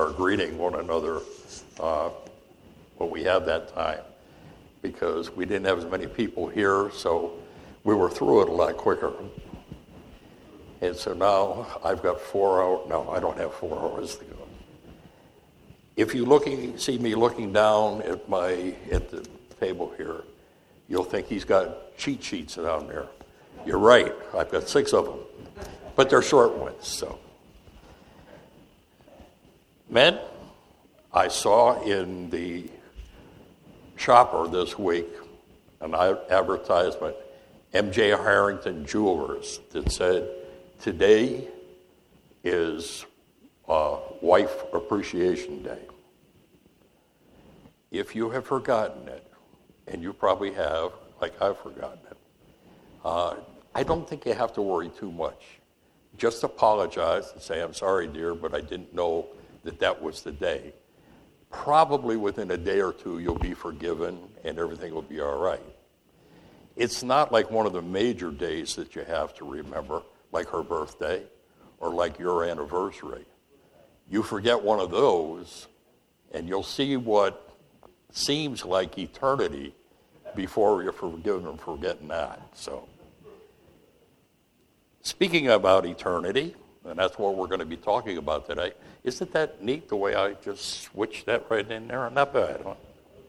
start greeting one another when we have that time, because we didn't have as many people here, so we were through it a lot quicker. And so now I've got 4 hours. No, I don't have 4 hours to go. If you see me looking down at the table here, you'll think he's got cheat sheets down there. You're right. I've got 6 of them, but they're short ones. So, men, I saw in the shopper this week an advertisement, M.J. Harrington Jewelers, that said, today is Wife Appreciation Day. If you have forgotten it, and you probably have, like I've forgotten it, I don't think you have to worry too much. Just apologize and say, I'm sorry, dear, but I didn't know that was the day. Probably within a day or two, you'll be forgiven and everything will be all right. It's not like one of the major days that you have to remember, like her birthday or like your anniversary. You forget one of those, and you'll see what seems like eternity before you're forgiven for getting that. So, speaking about eternity, and that's what we're going to be talking about today, isn't that neat the way I just switched that right in there? Not bad, huh?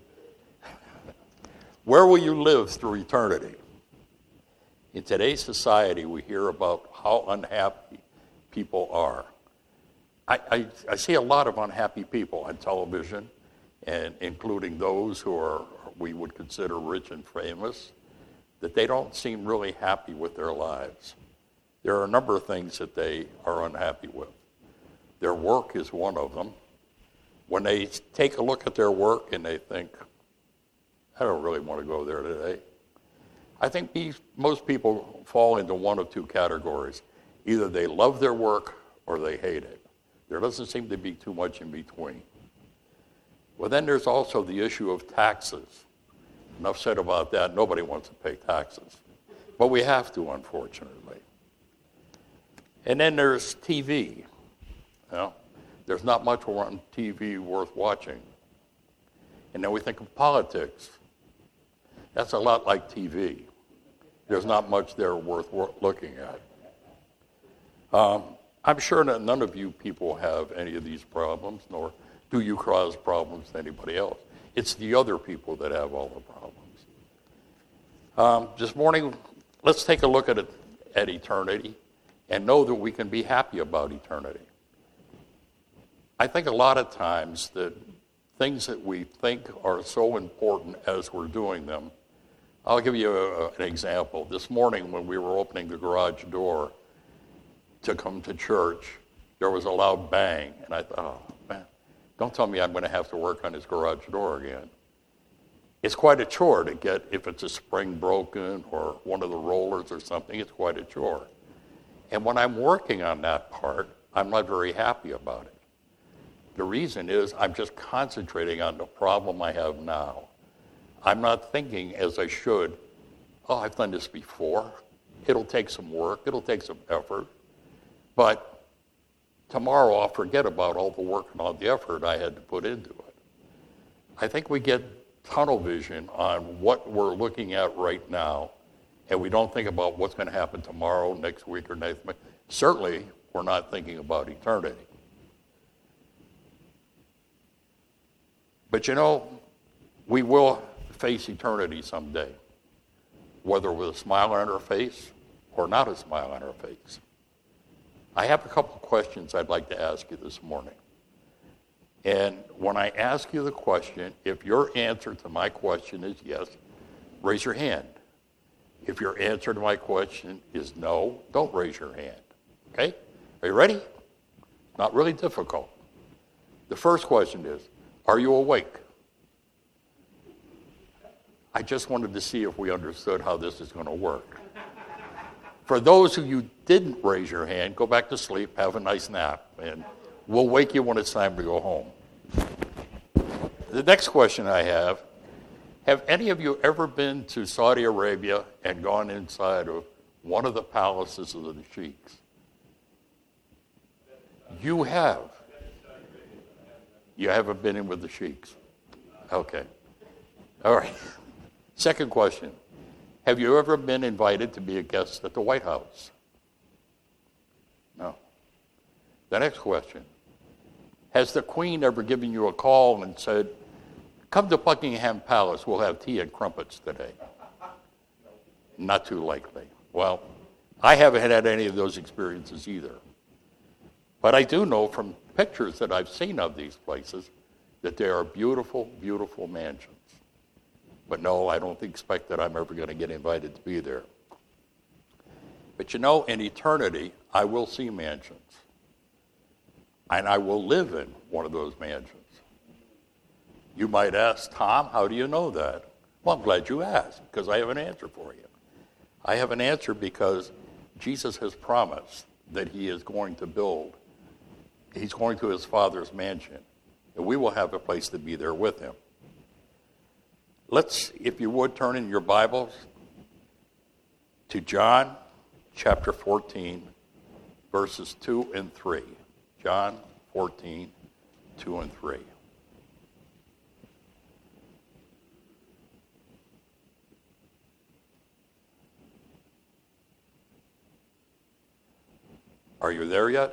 Where will you live through eternity? In today's society, we hear about how unhappy people are. I see a lot of unhappy people on television, and including those who we would consider rich and famous, that they don't seem really happy with their lives. There are a number of things that they are unhappy with. Their work is one of them. When they take a look at their work and they think, I don't really want to go there today. I think most people fall into one of two categories. Either they love their work or they hate it. There doesn't seem to be too much in between. Well, then there's also the issue of taxes. Enough said about that. Nobody wants to pay taxes. But we have to, unfortunately. And then there's TV. You know, there's not much on TV worth watching. And then we think of politics. That's a lot like TV. There's not much there worth looking at. I'm sure that none of you people have any of these problems, nor do you cause problems to anybody else. It's the other people that have all the problems. This morning, let's take a look at eternity and know that we can be happy about eternity. I think a lot of times that things that we think are so important as we're doing them, I'll give you an example. This morning when we were opening the garage door to come to church, there was a loud bang, and I thought, oh, man, don't tell me I'm going to have to work on this garage door again. It's quite a chore to get, if it's a spring broken or one of the rollers or something, it's quite a chore. And when I'm working on that part, I'm not very happy about it. The reason is I'm just concentrating on the problem I have now. I'm not thinking as I should, oh, I've done this before. It'll take some work. It'll take some effort. But tomorrow I'll forget about all the work and all the effort I had to put into it. I think we get tunnel vision on what we're looking at right now, and we don't think about what's going to happen tomorrow, next week, or next month. Certainly, we're not thinking about eternity. But you know, we will face eternity someday, whether with a smile on our face or not a smile on our face. I have a couple of questions I'd like to ask you this morning. And when I ask you the question, if your answer to my question is yes, raise your hand. If your answer to my question is no, don't raise your hand. Okay? Are you ready? Not really difficult. The first question is, are you awake? I just wanted to see if we understood how this is going to work. For those of you who didn't raise your hand, go back to sleep, have a nice nap, and we'll wake you when it's time to go home. The next question I have any of you ever been to Saudi Arabia and gone inside of one of the palaces of the sheiks? You have. You haven't been in with the sheiks. Okay. All right. Second question. Have you ever been invited to be a guest at the White House? No. The next question. Has the Queen ever given you a call and said, come to Buckingham Palace, we'll have tea and crumpets today? Not too likely. Well, I haven't had any of those experiences either. But I do know from pictures that I've seen of these places that they are beautiful, beautiful mansions. But no, I don't expect that I'm ever going to get invited to be there. But in eternity, I will see mansions. And I will live in one of those mansions. You might ask, Tom, how do you know that? Well, I'm glad you asked, because I have an answer for you. I have an answer because Jesus has promised that he is going to build. He's going to his Father's mansion, and we will have a place to be there with him. Let's, if you would, turn in your Bibles to John chapter 14, verses 2 and 3. John 14, 2 and 3. Are you there yet?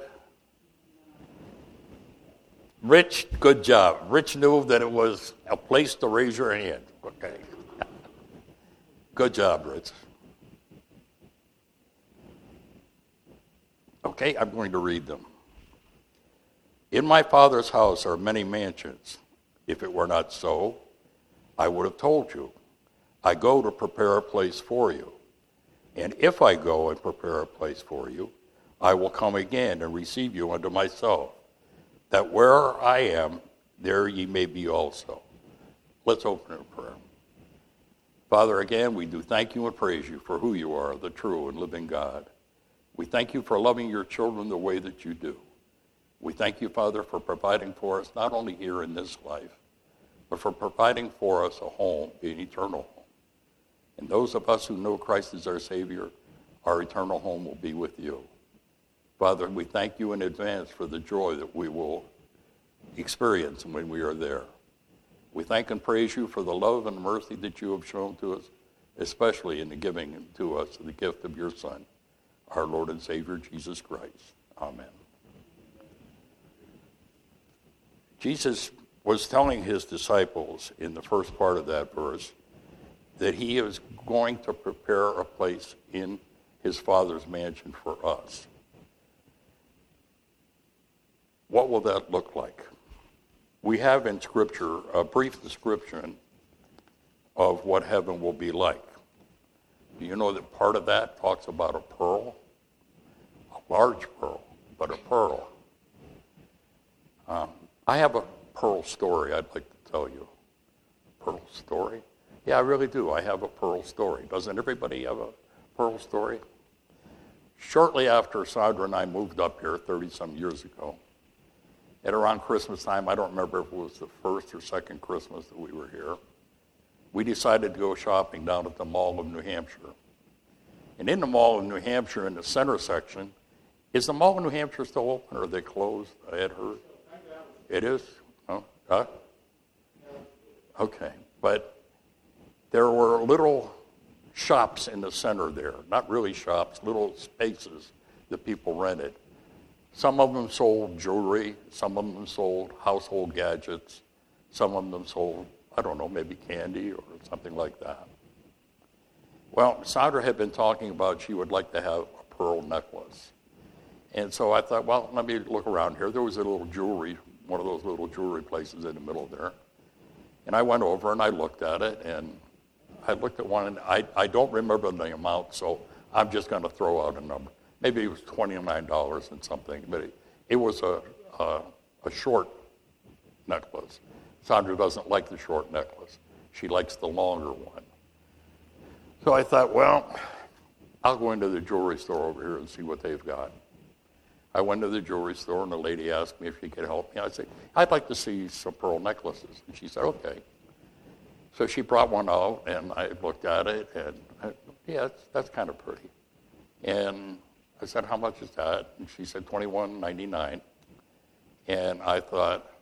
Rich, good job. Rich knew that it was a place to raise your hand. Okay. Good job, Rich. Okay, I'm going to read them. In my Father's house are many mansions. If it were not so, I would have told you. I go to prepare a place for you. And if I go and prepare a place for you, I will come again and receive you unto myself, that where I am, there ye may be also. Let's open in prayer. Father, again, we do thank you and praise you for who you are, the true and living God. We thank you for loving your children the way that you do. We thank you, Father, for providing for us not only here in this life, but for providing for us a home, an eternal home. And those of us who know Christ as our Savior, our eternal home will be with you. Father, we thank you in advance for the joy that we will experience when we are there. We thank and praise you for the love and mercy that you have shown to us, especially in the giving to us the gift of your Son, our Lord and Savior, Jesus Christ. Amen. Jesus was telling his disciples in the first part of that verse that he is going to prepare a place in his Father's mansion for us. What will that look like? We have in Scripture a brief description of what heaven will be like. Do you know that part of that talks about a pearl? A large pearl, but a pearl. I have a pearl story I'd like to tell you. Pearl story? Yeah, I really do. I have a pearl story. Doesn't everybody have a pearl story? Shortly after Sandra and I moved up here 30-some years ago, at around Christmas time, I don't remember if it was the first or second Christmas that we were here, we decided to go shopping down at the Mall of New Hampshire. And in the Mall of New Hampshire, in the center section, is the Mall of New Hampshire still open or are they closed? I had heard. It is? Oh, huh? Okay. But there were little shops in the center there. Not really shops, little spaces that people rented. Some of them sold jewelry. Some of them sold household gadgets. Some of them sold, I don't know, maybe candy or something like that. Well, Sandra had been talking about she would like to have a pearl necklace. And so I thought, well, let me look around here. There was a little jewelry, one of those little jewelry places in the middle there. And I went over and I looked at it, and I looked at one, and I don't remember the amount, so I'm just going to throw out a number. Maybe it was $29 and something, but it was a short necklace. Sandra doesn't like the short necklace. She likes the longer one. So I thought, well, I'll go into the jewelry store over here and see what they've got. I went to the jewelry store, and the lady asked me if she could help me. I said, I'd like to see some pearl necklaces. And she said, okay. So she brought one out, and I looked at it, and yeah, that's kind of pretty. And I said, how much is that? And she said, $21.99. And I thought,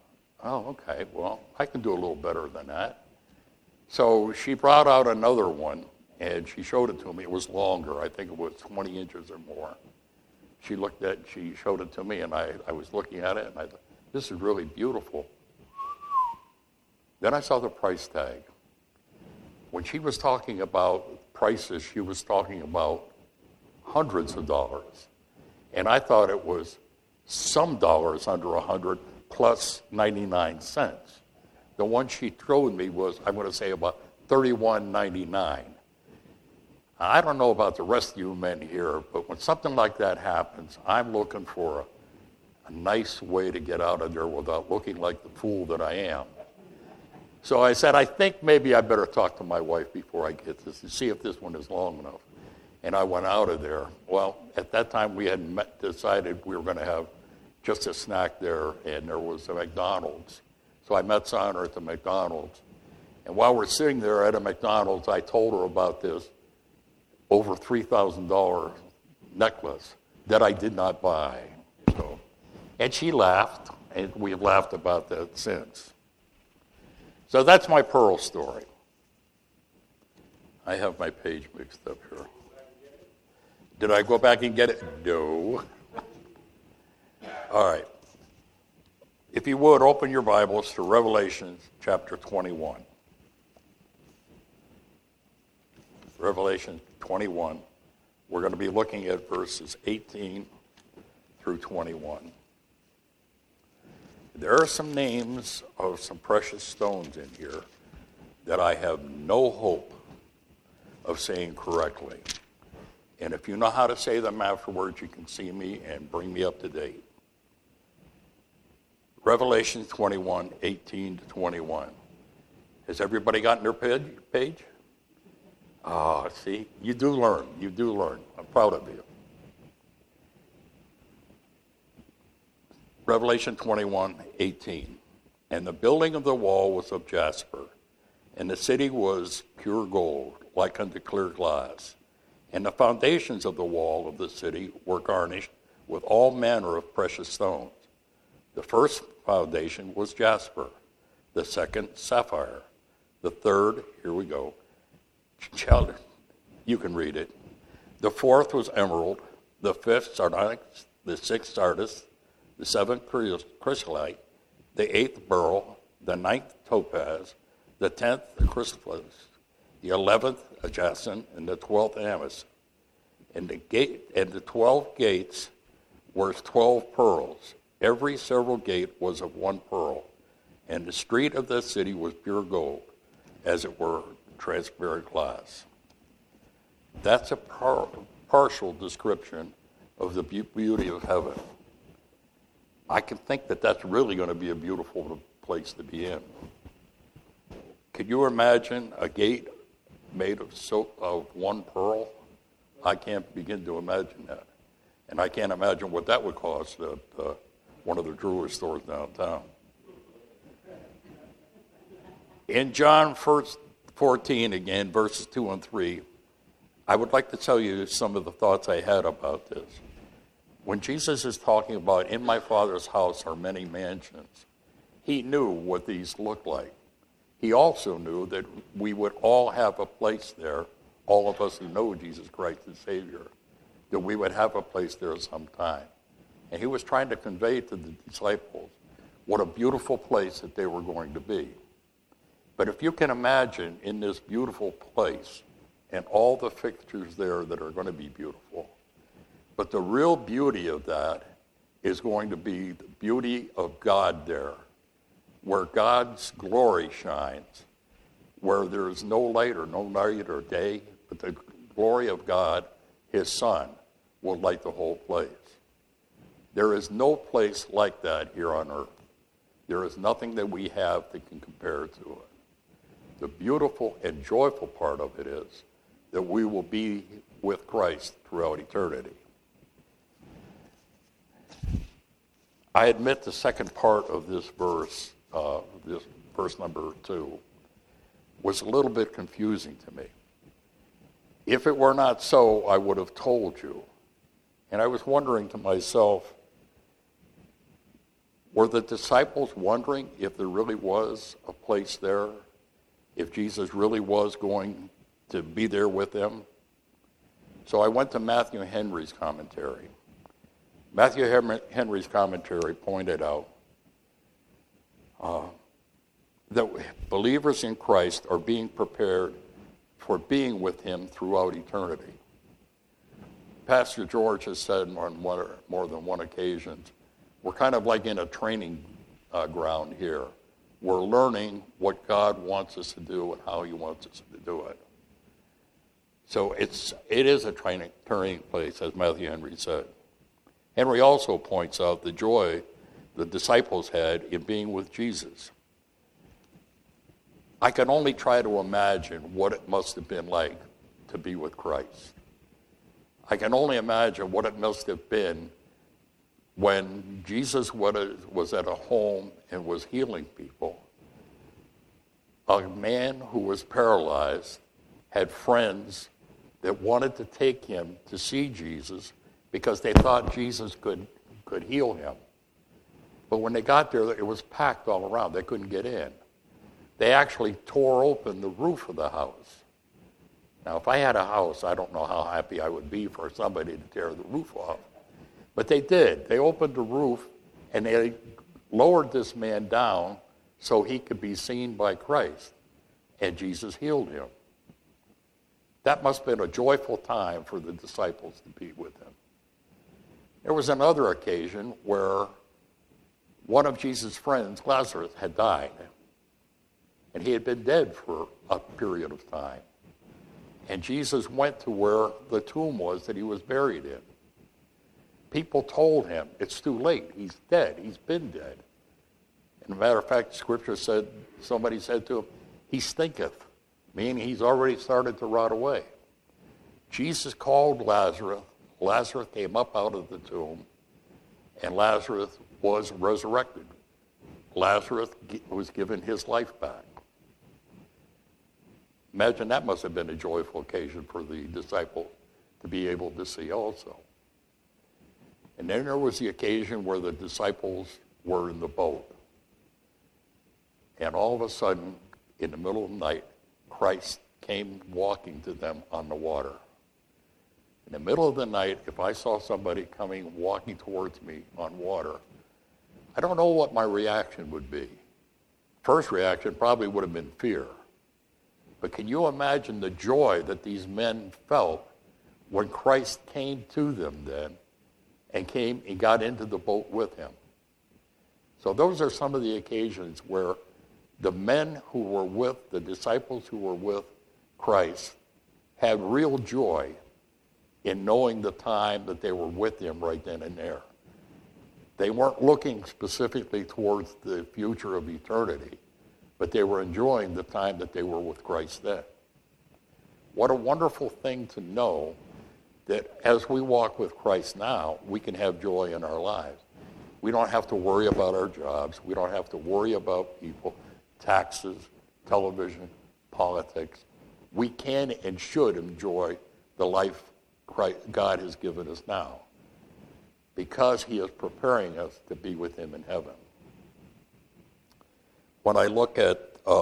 Oh, okay, well, I can do a little better than that. So she brought out another one, and she showed it to me. It was longer. I think it was 20 inches or more. She showed it to me, and I was looking at it, and I thought, this is really beautiful. Then I saw the price tag. When she was talking about prices, she was talking about hundreds of dollars. And I thought it was some dollars under 100 plus 99 cents. The one she showed me was, I'm going to say, about $31.99. I don't know about the rest of you men here, but when something like that happens, I'm looking for a nice way to get out of there without looking like the fool that I am. So I said, I think maybe I better talk to my wife before I get this and see if this one is long enough. And I went out of there. Well, at that time we had decided we were going to have just a snack there, and there was a McDonald's. So I met Sandra at the McDonald's. And while we're sitting there at a McDonald's, I told her about this over $3,000 necklace that I did not buy. And she laughed, and we've laughed about that since. So that's my pearl story. I have my page mixed up here. Did I go back and get it? No. All right. If you would, open your Bibles to Revelation chapter 21. Revelation 21. We're going to be looking at verses 18 through 21. There are some names of some precious stones in here that I have no hope of saying correctly. And if you know how to say them afterwards, you can see me and bring me up to date. Revelation 21, 18 to 21. Has everybody gotten their page? See, you do learn. You do learn. I'm proud of you. Revelation 21, 18. And the building of the wall was of jasper, and the city was pure gold, like unto clear glass. And the foundations of the wall of the city were garnished with all manner of precious stones. The first foundation was jasper, the second sapphire, the third, here we go, you can read it. The fourth was emerald, the fifth sardonyx, the sixth sardis, the seventh chrysolite, the eighth beryl, the ninth topaz, the 10th chrysoprase, the 11th jacinth, and the 12th amethyst. And the 12 gates were 12 pearls. Every several gate was of one pearl, and the street of the city was pure gold, as it were transparent glass. That's a partial description of the beauty of heaven. I can think that that's really going to be a beautiful place to be in. Could you imagine a gate made of one pearl? I can't begin to imagine that. And I can't imagine what that would cost at one of the jewelry stores downtown. In John 14, again, verses 2 and 3, I would like to tell you some of the thoughts I had about this. When Jesus is talking about, in my Father's house are many mansions, he knew what these looked like. He also knew that we would all have a place there, all of us who know Jesus Christ as Savior, that we would have a place there sometime. And he was trying to convey to the disciples what a beautiful place that they were going to be. But if you can imagine in this beautiful place and all the fixtures there that are going to be beautiful, but the real beauty of that is going to be the beauty of God there, where God's glory shines, where there is no light or day, but the glory of God, his Son, will light the whole place. There is no place like that here on earth. There is nothing that we have that can compare to it. The beautiful and joyful part of it is that we will be with Christ throughout eternity. I admit the second part of this verse number 2, was a little bit confusing to me. If it were not so, I would have told you. And I was wondering to myself, Were the disciples wondering if there really was a place there? If Jesus really was going to be there with them? So I went to Matthew Henry's commentary. Matthew Henry's commentary pointed out that believers in Christ are being prepared for being with him throughout eternity. Pastor George has said on more than one occasion, we're kind of like in a training ground here. We're learning what God wants us to do and how he wants us to do it. So it is a training place, as Matthew Henry said. Henry also points out the joy the disciples had in being with Jesus. I can only try to imagine what it must have been like to be with Christ. I can only imagine what it must have been when Jesus was at a home and was healing people. A man who was paralyzed had friends that wanted to take him to see Jesus because they thought Jesus could heal him. But when they got there, it was packed all around. They couldn't get in. They actually tore open the roof of the house. Now, if I had a house, I don't know how happy I would be for somebody to tear the roof off. But they did. They opened the roof, and they lowered this man down so he could be seen by Christ. And Jesus healed him. That must have been a joyful time for the disciples to be with him. There was another occasion where one of Jesus' friends, Lazarus, had died. And he had been dead for a period of time. And Jesus went to where the tomb was that he was buried in. People told him, it's too late. He's dead. He's been dead. And as a matter of fact, Scripture said, somebody said to him, he stinketh, meaning he's already started to rot away. Jesus called Lazarus. Lazarus came up out of the tomb, and Lazarus was resurrected. Lazarus was given his life back. Imagine that must have been a joyful occasion for the disciples to be able to see also. And then there was the occasion where the disciples were in the boat. And all of a sudden, in the middle of the night, Christ came walking to them on the water. In the middle of the night, if I saw somebody walking towards me on water, I don't know what my reaction would be. First reaction probably would have been fear. But can you imagine the joy that these men felt when Christ came to them then and came and got into the boat with him? So those are some of the occasions where the men who were with, the disciples who were with Christ, had real joy in knowing the time that they were with him right then and there. They weren't looking specifically towards the future of eternity, but they were enjoying the time that they were with Christ then. What a wonderful thing to know that as we walk with Christ now, we can have joy in our lives. We don't have to worry about our jobs. We don't have to worry about people, taxes, television, politics. We can and should enjoy the life God has given us now because he is preparing us to be with him in heaven. When I look at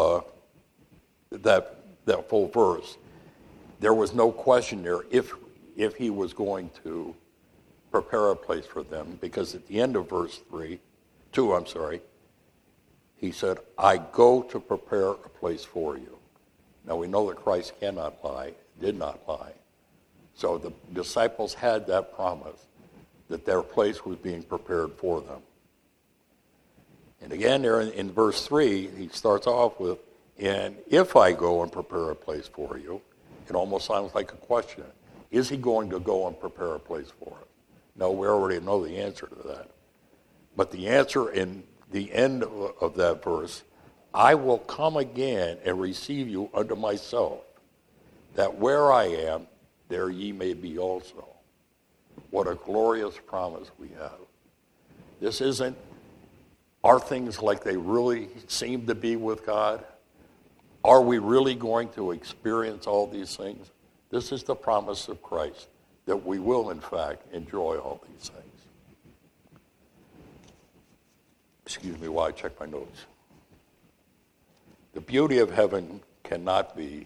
that full verse, there was no question there if he was going to prepare a place for them, because at the end of verse 2, he said, I go to prepare a place for you. Now we know that Christ cannot lie, did not lie. So the disciples had that promise that their place was being prepared for them. And again, there in verse 3, he starts off with, and if I go and prepare a place for you, it almost sounds like a question. Is he going to go and prepare a place for us? No, we already know the answer to that. But the answer in the end of that verse, I will come again and receive you unto myself, that where I am, there ye may be also. What a glorious promise we have. This isn't, are things like they really seem to be with God? Are we really going to experience all these things? This is the promise of Christ, that we will, in fact, enjoy all these things. Excuse me while I check my notes. The beauty of heaven cannot be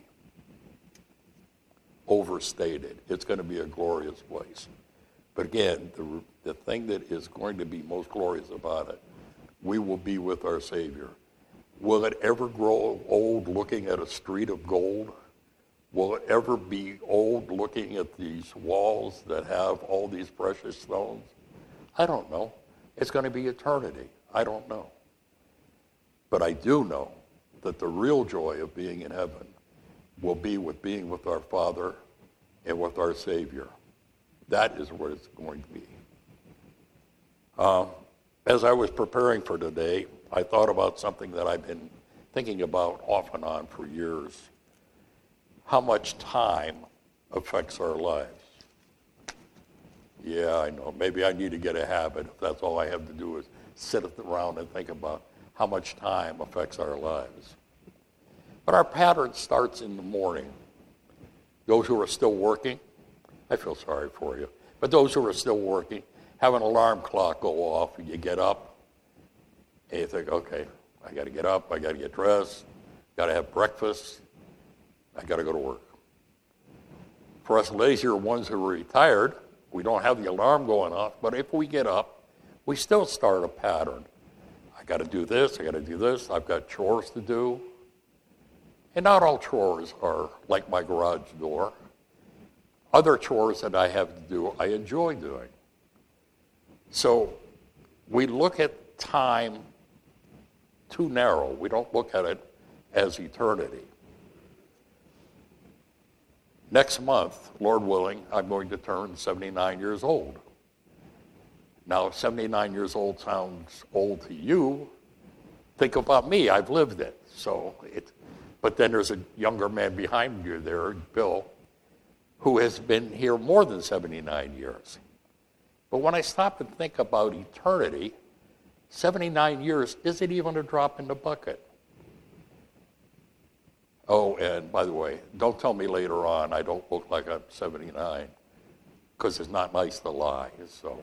overstated. It's going to be a glorious place. But again, the thing that is going to be most glorious about it, we will be with our Savior. Will it ever grow old looking at a street of gold? Will it ever be old looking at these walls that have all these precious stones? I don't know. It's going to be eternity. I don't know. But I do know that the real joy of being in heaven will be with being with our Father and with our Savior. That is what it's going to be. As I was preparing for today, I thought about something that I've been thinking about off and on for years. How much time affects our lives. Yeah, I know. Maybe I need to get a habit if that's all I have to do is sit around and think about how much time affects our lives. But our pattern starts in the morning. Those who are still working, I feel sorry for you. But those who are still working, have an alarm clock go off, and you get up, and you think, okay, I got to get up, I got to get dressed, got to have breakfast, I got to go to work. For us lazier ones who are retired, we don't have the alarm going off, but if we get up, we still start a pattern. I got to do this, I got to do this, I've got chores to do. And not all chores are like my garage door. Other chores that I have to do, I enjoy doing. So we look at time too narrow. We don't look at it as eternity. Next month, Lord willing, I'm going to turn 79 years old. Now, if 79 years old sounds old to you, think about me. I've lived it. But then there's a younger man behind you there, Bill, who has been here more than 79 years. But when I stop and think about eternity, 79 years isn't even a drop in the bucket. Oh, and by the way, don't tell me later on I don't look like I'm 79, because it's not nice to lie. So,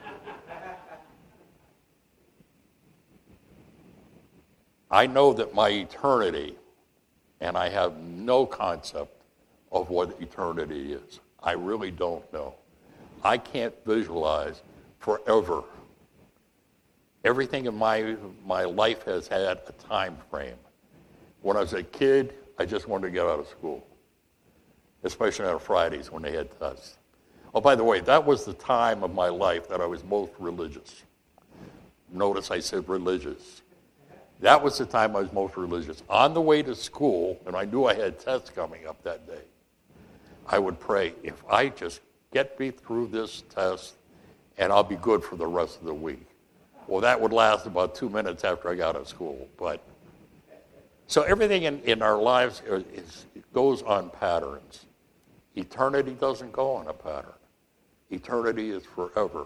I know that my eternity, and I have no concept of what eternity is. I really don't know. I can't visualize forever. Everything in my life has had a time frame. When I was a kid, I just wanted to get out of school, especially on Fridays when they had tests. Oh, by the way, that was the time of my life that I was most religious. Notice I said religious. That was the time I was most religious. On the way to school, and I knew I had tests coming up that day, I would pray, if I just get me through this test, and I'll be good for the rest of the week. Well, that would last about 2 minutes after I got out of school. So everything in our lives goes on patterns. Eternity doesn't go on a pattern. Eternity is forever.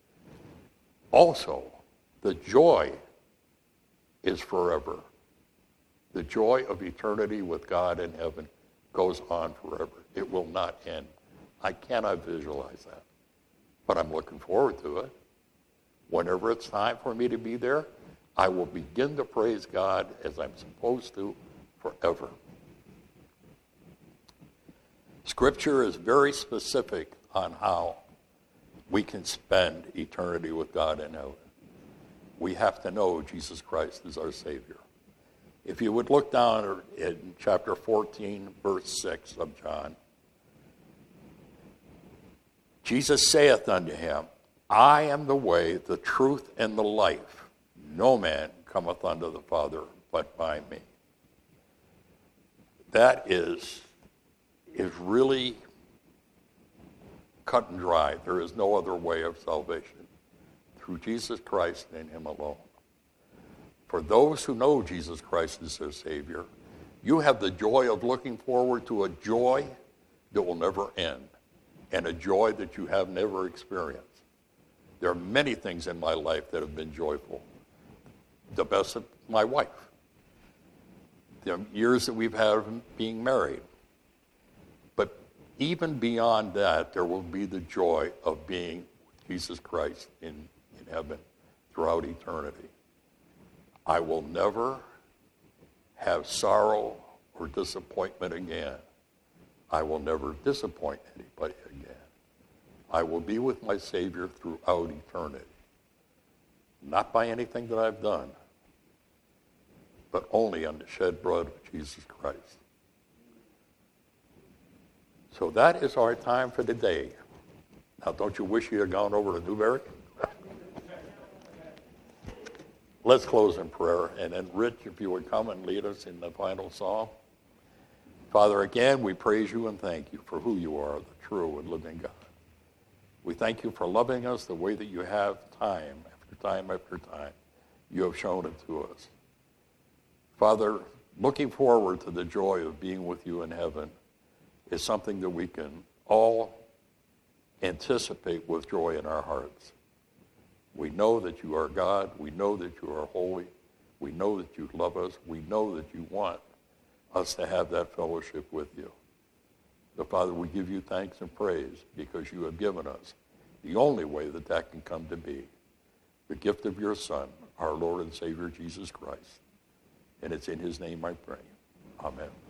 Also, the joy is forever. The joy of eternity with God in heaven goes on forever. It will not end. I cannot visualize that. But I'm looking forward to it. Whenever it's time for me to be there, I will begin to praise God as I'm supposed to forever. Scripture is very specific on how we can spend eternity with God in heaven. We have to know Jesus Christ is our Savior. If you would look down in chapter 14, verse 6 of John, Jesus saith unto him, I am the way, the truth, and the life. No man cometh unto the Father but by me. That is really cut and dry. There is no other way of salvation through Jesus Christ and him alone. For those who know Jesus Christ as their Savior, you have the joy of looking forward to a joy that will never end, and a joy that you have never experienced. There are many things in my life that have been joyful. The best of my wife. The years that we've had being married. But even beyond that, there will be the joy of being with Jesus Christ in heaven throughout eternity. I will never have sorrow or disappointment again. I will never disappoint anybody again. I will be with my Savior throughout eternity. Not by anything that I've done, but only on the shed blood of Jesus Christ. So that is our time for today. Now, don't you wish you had gone over to Newberry? Let's close in prayer, and then Rich, if you would come and lead us in the final song. Father, again, we praise you and thank you for who you are, the true and living God. We thank you for loving us the way that you have time after time after time. You have shown it to us. Father, looking forward to the joy of being with you in heaven is something that we can all anticipate with joy in our hearts. We know that you are God. We know that you are holy. We know that you love us. We know that you want us to have that fellowship with you. So, Father, we give you thanks and praise because you have given us the only way that that can come to be, the gift of your Son, our Lord and Savior, Jesus Christ. And it's in his name I pray. Amen.